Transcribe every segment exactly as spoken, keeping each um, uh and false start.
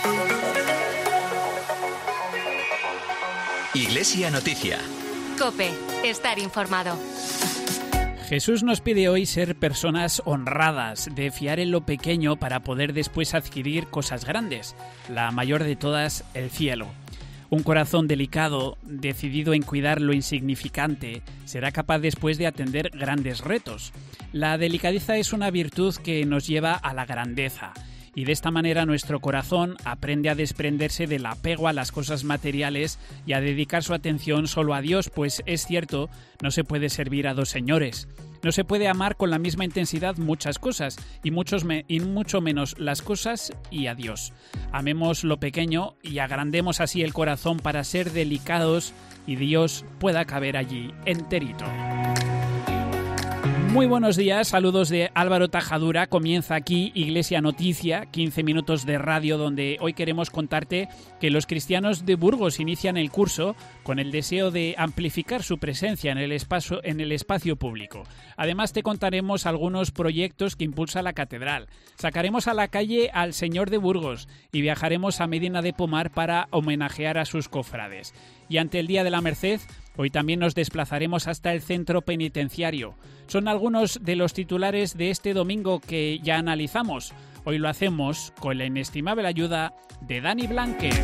Iglesia Noticia. COPE. Estar informado. Jesús nos pide hoy ser personas honradas, de fiar en lo pequeño para poder después adquirir cosas grandes, la mayor de todas, el cielo. Un corazón delicado, decidido en cuidar lo insignificante, será capaz después de atender grandes retos. La delicadeza es una virtud que nos lleva a la grandeza. Y de esta manera nuestro corazón aprende a desprenderse del apego a las cosas materiales y a dedicar su atención solo a Dios, pues es cierto, no se puede servir a dos señores. No se puede amar con la misma intensidad muchas cosas y, muchos me- y mucho menos las cosas y a Dios. Amemos lo pequeño y agrandemos así el corazón para ser delicados y Dios pueda caber allí enterito. Muy buenos días, saludos de Álvaro Tajadura. Comienza aquí Iglesia Noticia, quince minutos de radio donde hoy queremos contarte que los cristianos de Burgos inician el curso con el deseo de amplificar su presencia en el espacio, en el espacio público. Además te contaremos algunos proyectos que impulsa la catedral. Sacaremos a la calle al Señor de Burgos y viajaremos a Medina de Pomar para homenajear a sus cofrades. Y ante el Día de la Merced, hoy también nos desplazaremos hasta el centro penitenciario. Son algunos de los titulares de este domingo que ya analizamos. Hoy lo hacemos con la inestimable ayuda de Dani Blánquez.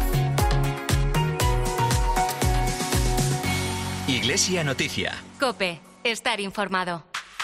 Iglesia Noticia. COPE. Estar informado.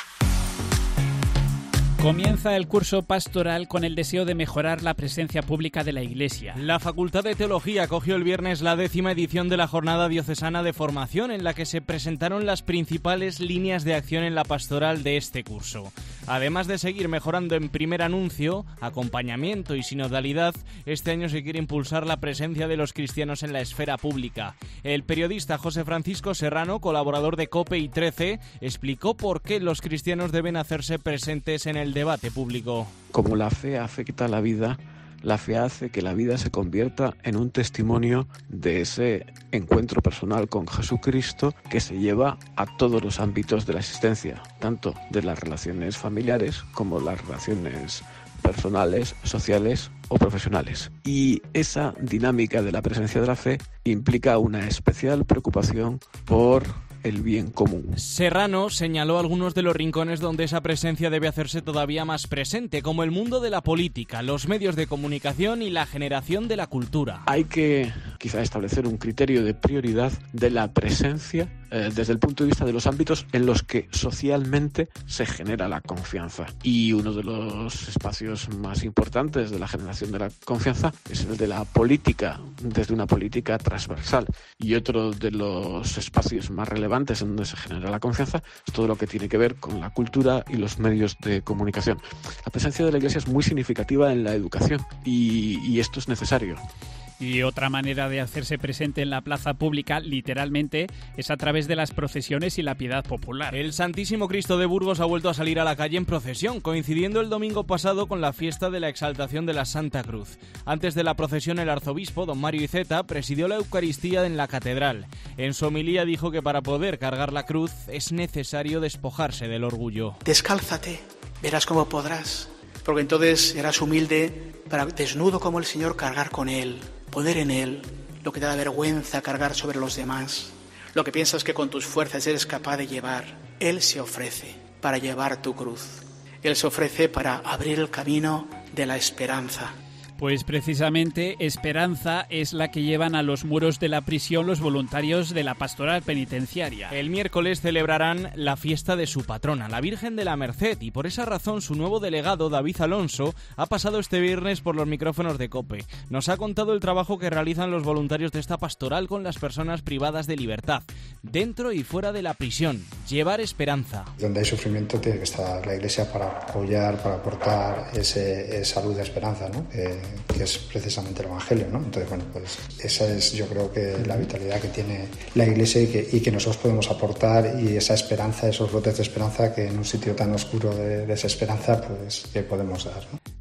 Comienza el curso pastoral con el deseo de mejorar la presencia pública de la Iglesia. La Facultad de Teología acogió el viernes la décima edición de la Jornada Diocesana de Formación, en la que se presentaron las principales líneas de acción en la pastoral de este curso. Además de seguir mejorando en primer anuncio, acompañamiento y sinodalidad, este año se quiere impulsar la presencia de los cristianos en la esfera pública. El periodista José Francisco Serrano, colaborador de COPE y trece, explicó por qué los cristianos deben hacerse presentes en el debate público. Como la fe afecta a la vida, la fe hace que la vida se convierta en un testimonio de ese encuentro personal con Jesucristo que se lleva a todos los ámbitos de la existencia, tanto de las relaciones familiares como las relaciones personales, sociales o profesionales. Y esa dinámica de la presencia de la fe implica una especial preocupación por el bien común. Serrano señaló algunos de los rincones donde esa presencia debe hacerse todavía más presente, como el mundo de la política, los medios de comunicación y la generación de la cultura. Hay que quizá establecer un criterio de prioridad de la presencia eh, desde el punto de vista de los ámbitos en los que socialmente se genera la confianza. Y uno de los espacios más importantes de la generación de la confianza es el de la política, desde una política transversal. Y otro de los espacios más relevantes en donde se genera la confianza es todo lo que tiene que ver con la cultura y los medios de comunicación. La presencia de la Iglesia es muy significativa en la educación y, y esto es necesario. Y otra manera de hacerse presente en la plaza pública, literalmente, es a través de las procesiones y la piedad popular. El Santísimo Cristo de Burgos ha vuelto a salir a la calle en procesión, coincidiendo el domingo pasado con la fiesta de la Exaltación de la Santa Cruz. Antes de la procesión, el arzobispo, don Mario Iceta, presidió la Eucaristía en la catedral. En su homilía dijo que para poder cargar la cruz es necesario despojarse del orgullo. Descálzate, verás cómo podrás, porque entonces serás humilde para, desnudo como el Señor, cargar con Él. Poner en Él lo que te da vergüenza cargar sobre los demás, lo que piensas que con tus fuerzas eres capaz de llevar. Él se ofrece para llevar tu cruz. Él se ofrece para abrir el camino de la esperanza. Pues precisamente esperanza es la que llevan a los muros de la prisión los voluntarios de la pastoral penitenciaria. El miércoles celebrarán la fiesta de su patrona, la Virgen de la Merced, y por esa razón su nuevo delegado, David Alonso, ha pasado este viernes por los micrófonos de COPE. Nos ha contado el trabajo que realizan los voluntarios de esta pastoral con las personas privadas de libertad, dentro y fuera de la prisión. Llevar esperanza. Donde hay sufrimiento tiene que estar la Iglesia para apoyar, para aportar ese, esa luz de esperanza, ¿no? Eh, que es precisamente el Evangelio, ¿no? Entonces, bueno, pues esa es, yo creo, que la vitalidad que tiene la Iglesia y que, y que nosotros podemos aportar, y esa esperanza, esos brotes de esperanza que en un sitio tan oscuro de desesperanza, pues que podemos dar, ¿no?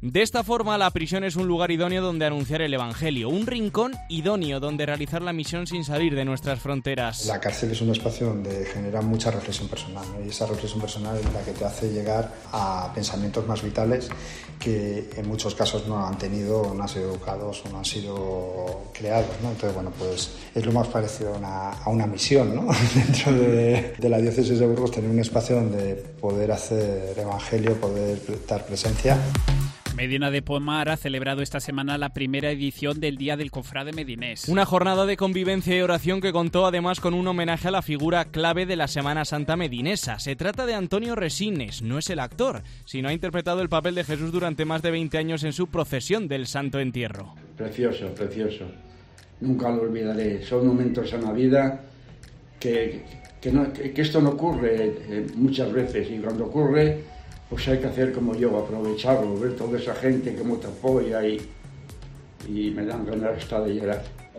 De esta forma, la prisión es un lugar idóneo donde anunciar el Evangelio, un rincón idóneo donde realizar la misión sin salir de nuestras fronteras. La cárcel es un espacio donde genera mucha reflexión personal, ¿no? Y esa reflexión personal es la que te hace llegar a pensamientos más vitales que en muchos casos no han tenido, no han sido educados o no han sido creados, ¿no? Entonces, bueno, pues es lo más parecido a una, a una misión, ¿no? Dentro de, de la diócesis de Burgos, tener un espacio donde poder hacer evangelio, poder dar presencia. Medina de Pomar ha celebrado esta semana la primera edición del Día del Cofrade Medinés. Una jornada de convivencia y oración que contó además con un homenaje a la figura clave de la Semana Santa medinesa. Se trata de Antonio Resines, no es el actor, sino ha interpretado el papel de Jesús durante más de veinte años en su procesión del Santo Entierro. Precioso, precioso. Nunca lo olvidaré. Son momentos en la vida que, que, no, que, que esto no ocurre eh, muchas veces, y cuando ocurre, pues hay que hacer como yo, aprovecharlo, ver toda esa gente como te apoya y, y me dan ganas hasta de llorar.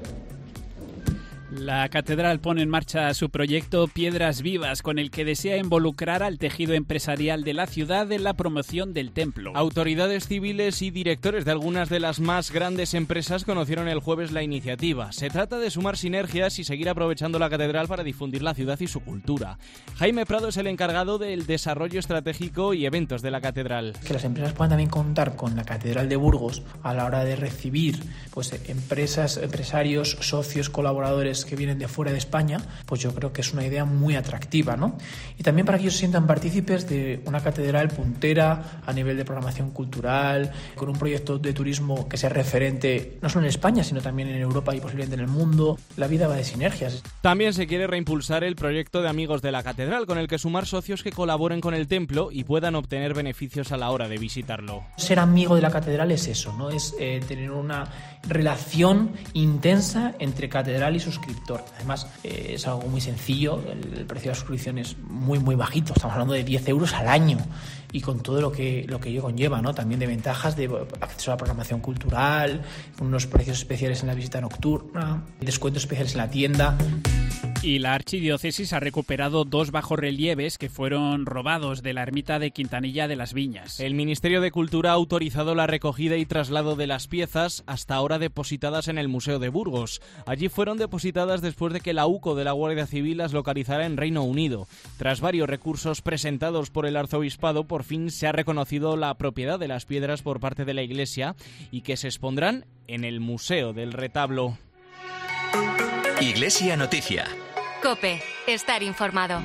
La catedral pone en marcha su proyecto Piedras Vivas, con el que desea involucrar al tejido empresarial de la ciudad en la promoción del templo. Autoridades civiles y directores de algunas de las más grandes empresas conocieron el jueves la iniciativa. Se trata de sumar sinergias y seguir aprovechando la catedral para difundir la ciudad y su cultura. Jaime Prado es el encargado del desarrollo estratégico y eventos de la catedral. Que las empresas puedan también contar con la catedral de Burgos a la hora de recibir pues empresas, empresarios, socios, colaboradores que vienen de fuera de España, pues yo creo que es una idea muy atractiva, ¿no? Y también para que ellos se sientan partícipes de una catedral puntera a nivel de programación cultural, con un proyecto de turismo que sea referente no solo en España, sino también en Europa y posiblemente en el mundo. La vida va de sinergias. También se quiere reimpulsar el proyecto de Amigos de la Catedral, con el que sumar socios que colaboren con el templo y puedan obtener beneficios a la hora de visitarlo. Ser amigo de la catedral es eso, ¿no? Es eh, tener una relación intensa entre catedral y suscriptor. Además, eh, es algo muy sencillo, el, el precio de la suscripción es muy muy bajito, estamos hablando de diez euros al año, y con todo lo que, lo que ello conlleva, ¿no? También de ventajas de acceso a la programación cultural, unos precios especiales en la visita nocturna, descuentos especiales en la tienda. Y la archidiócesis ha recuperado dos bajorrelieves que fueron robados de la ermita de Quintanilla de las Viñas. El Ministerio de Cultura ha autorizado la recogida y traslado de las piezas, hasta ahora depositadas en el Museo de Burgos. Allí fueron depositadas después de que la U C O de la Guardia Civil las localizara en Reino Unido. Tras varios recursos presentados por el arzobispado, por fin se ha reconocido la propiedad de las piedras por parte de la Iglesia y que se expondrán en el Museo del Retablo. Iglesia Noticia. COPE. Estar informado.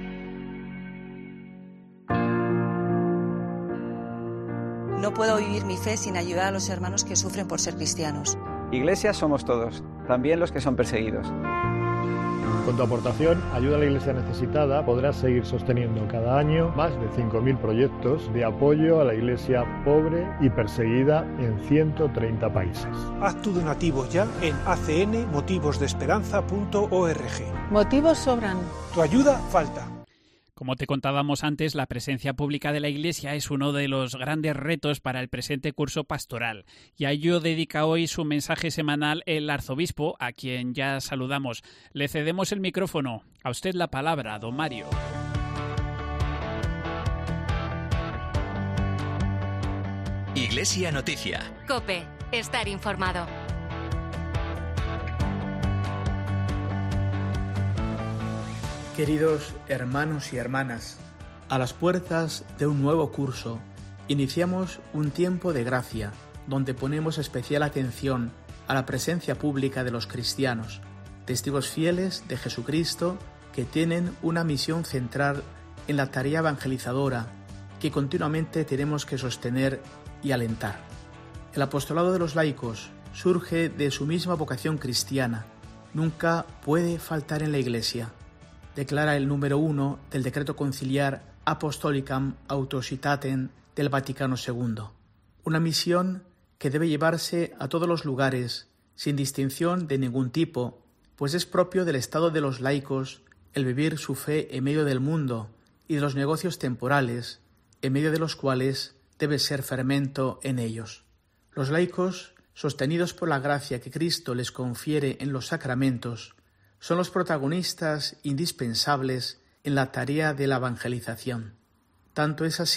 No puedo vivir mi fe sin ayudar a los hermanos que sufren por ser cristianos. Iglesia somos todos, también los que son perseguidos. Con tu aportación, ayuda a la Iglesia necesitada, podrás seguir sosteniendo cada año más de cinco mil proyectos de apoyo a la Iglesia pobre y perseguida en ciento treinta países. Haz tu donativo ya en a c n motivos de esperanza punto org. Motivos sobran. Tu ayuda falta. Como te contábamos antes, la presencia pública de la Iglesia es uno de los grandes retos para el presente curso pastoral. Y a ello dedica hoy su mensaje semanal el arzobispo, a quien ya saludamos. Le cedemos el micrófono. A usted la palabra, don Mario. Iglesia Noticia. COPE. Estar informado. Queridos hermanos y hermanas, a las puertas de un nuevo curso, iniciamos un tiempo de gracia, donde ponemos especial atención a la presencia pública de los cristianos, testigos fieles de Jesucristo que tienen una misión central en la tarea evangelizadora que continuamente tenemos que sostener y alentar. El apostolado de los laicos surge de su misma vocación cristiana, nunca puede faltar en la Iglesia. Declara el número uno del Decreto Conciliar Apostolicam Autocitatem del Vaticano segundo. Una misión que debe llevarse a todos los lugares, sin distinción de ningún tipo, pues es propio del estado de los laicos el vivir su fe en medio del mundo y de los negocios temporales, en medio de los cuales debe ser fermento en ellos. Los laicos, sostenidos por la gracia que Cristo les confiere en los sacramentos, son los protagonistas indispensables en la tarea de la evangelización. Tanto es así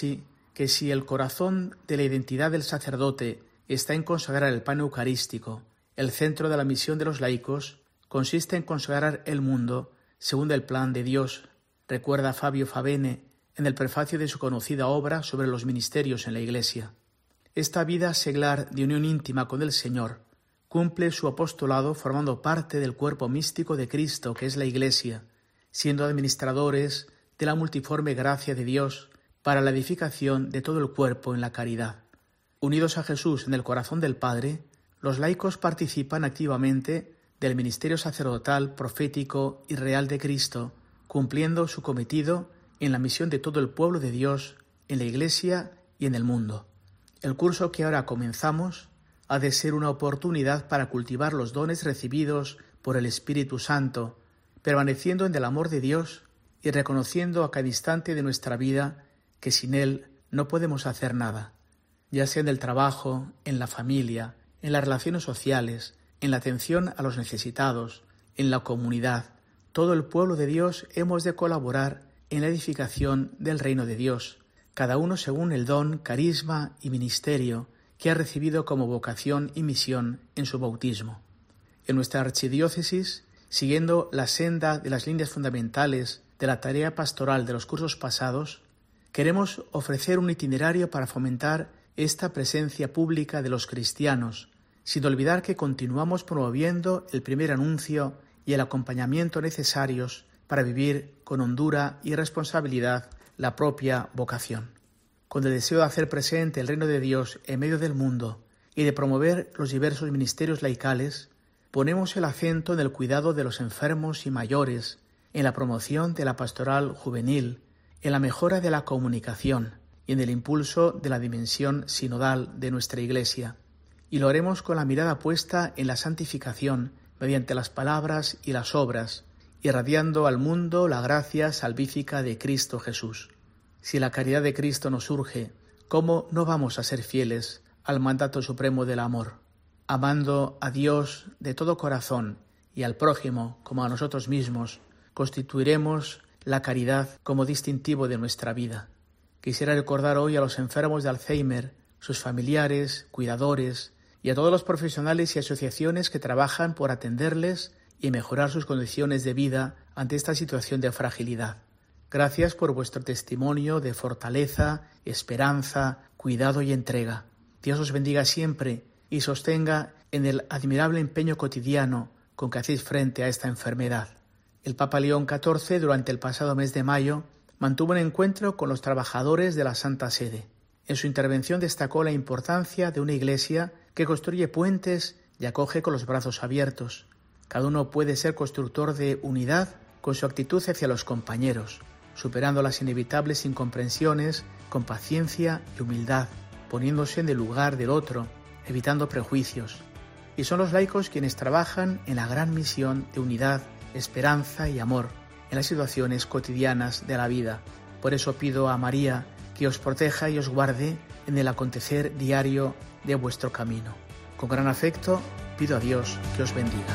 que si el corazón de la identidad del sacerdote está en consagrar el pan eucarístico, el centro de la misión de los laicos consiste en consagrar el mundo según el plan de Dios, recuerda Fabio Favene en el prefacio de su conocida obra sobre los ministerios en la Iglesia. Esta vida seglar de unión íntima con el Señor cumple su apostolado formando parte del cuerpo místico de Cristo, que es la Iglesia, siendo administradores de la multiforme gracia de Dios para la edificación de todo el cuerpo en la caridad. Unidos a Jesús en el corazón del Padre, los laicos participan activamente del ministerio sacerdotal, profético y real de Cristo, cumpliendo su cometido en la misión de todo el pueblo de Dios, en la Iglesia y en el mundo. El curso que ahora comenzamos ha de ser una oportunidad para cultivar los dones recibidos por el Espíritu Santo, permaneciendo en el amor de Dios y reconociendo a cada instante de nuestra vida que sin Él no podemos hacer nada, ya sea en el trabajo, en la familia, en las relaciones sociales, en la atención a los necesitados, en la comunidad. Todo el pueblo de Dios hemos de colaborar en la edificación del reino de Dios, cada uno según el don, carisma y ministerio que ha recibido como vocación y misión en su bautismo. En nuestra archidiócesis, siguiendo la senda de las líneas fundamentales de la tarea pastoral de los cursos pasados, queremos ofrecer un itinerario para fomentar esta presencia pública de los cristianos, sin olvidar que continuamos promoviendo el primer anuncio y el acompañamiento necesarios para vivir con hondura y responsabilidad la propia vocación. Con el deseo de hacer presente el reino de Dios en medio del mundo y de promover los diversos ministerios laicales, ponemos el acento en el cuidado de los enfermos y mayores, en la promoción de la pastoral juvenil, en la mejora de la comunicación y en el impulso de la dimensión sinodal de nuestra Iglesia. Y lo haremos con la mirada puesta en la santificación mediante las palabras y las obras, irradiando al mundo la gracia salvífica de Cristo Jesús. Si la caridad de Cristo nos urge, ¿cómo no vamos a ser fieles al mandato supremo del amor? Amando a Dios de todo corazón y al prójimo como a nosotros mismos, constituiremos la caridad como distintivo de nuestra vida. Quisiera recordar hoy a los enfermos de Alzheimer, sus familiares, cuidadores y a todos los profesionales y asociaciones que trabajan por atenderles y mejorar sus condiciones de vida ante esta situación de fragilidad. Gracias por vuestro testimonio de fortaleza, esperanza, cuidado y entrega. Dios os bendiga siempre y sostenga en el admirable empeño cotidiano con que hacéis frente a esta enfermedad. El Papa León catorce, durante el pasado mes de mayo, mantuvo un encuentro con los trabajadores de la Santa Sede. En su intervención destacó la importancia de una iglesia que construye puentes y acoge con los brazos abiertos. Cada uno puede ser constructor de unidad con su actitud hacia los compañeros, superando las inevitables incomprensiones con paciencia y humildad, poniéndose en el lugar del otro, evitando prejuicios. Y son los laicos quienes trabajan en la gran misión de unidad, esperanza y amor en las situaciones cotidianas de la vida. Por eso pido a María que os proteja y os guarde en el acontecer diario de vuestro camino. Con gran afecto pido a Dios que os bendiga.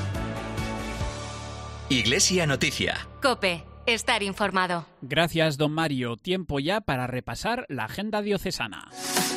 Iglesia Noticia. COPE. Estar informado. Gracias, don Mario. Tiempo ya para repasar la agenda diocesana.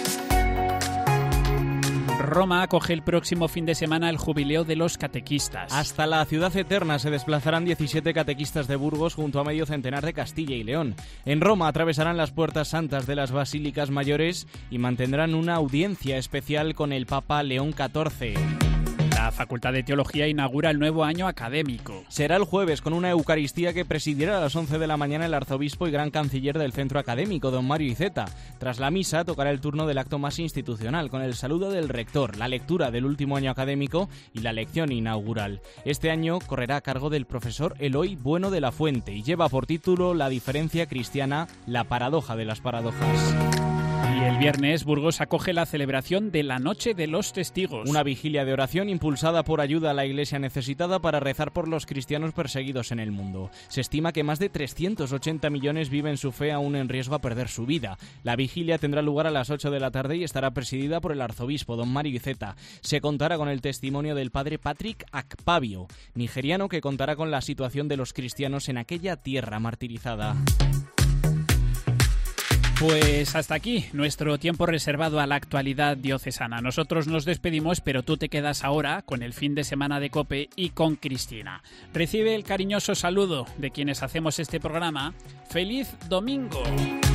Roma acoge el próximo fin de semana el jubileo de los catequistas. Hasta la ciudad eterna se desplazarán diecisiete catequistas de Burgos junto a medio centenar de Castilla y León. En Roma atravesarán las puertas santas de las basílicas mayores y mantendrán una audiencia especial con el Papa León catorce. La Facultad de Teología inaugura el nuevo año académico. Será el jueves con una Eucaristía que presidirá a las once de la mañana el arzobispo y gran canciller del centro académico, don Mario Iceta. Tras la misa tocará el turno del acto más institucional, con el saludo del rector, la lectura del último año académico y la lección inaugural. Este año correrá a cargo del profesor Eloy Bueno de la Fuente y lleva por título La diferencia cristiana, la paradoja de las paradojas. Y el viernes, Burgos acoge la celebración de la Noche de los Testigos. Una vigilia de oración impulsada por Ayuda a la Iglesia Necesitada para rezar por los cristianos perseguidos en el mundo. Se estima que más de trescientos ochenta millones viven su fe aún en riesgo a perder su vida. La vigilia tendrá lugar a las ocho de la tarde y estará presidida por el arzobispo, don Mario Iceta. Se contará con el testimonio del padre Patrick Akpabio, nigeriano, que contará con la situación de los cristianos en aquella tierra martirizada. Pues hasta aquí nuestro tiempo reservado a la actualidad diocesana. Nosotros nos despedimos, pero tú te quedas ahora con el fin de semana de COPE y con Cristina. Recibe el cariñoso saludo de quienes hacemos este programa. ¡Feliz domingo!